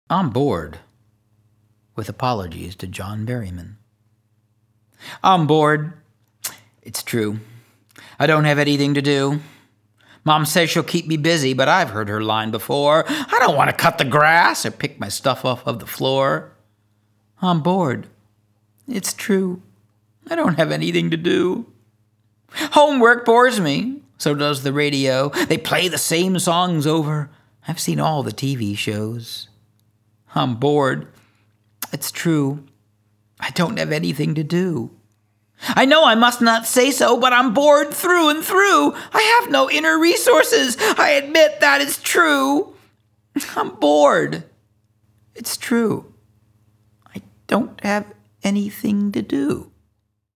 I'm bored. With apologies to John Berryman. I'm bored. It's true. I don't have anything to do. Mom says she'll keep me busy, but I've heard her line before. I don't want to cut the grass or pick my stuff off of the floor. I'm bored. It's true. I don't have anything to do. Homework bores me. So does the radio. They play the same songs over. I've seen all the TV shows. I'm bored. It's true. I don't have anything to do. I know I must not say so, but I'm bored through and through. I have no inner resources. I admit that is true. I'm bored. It's true. I don't have anything to do.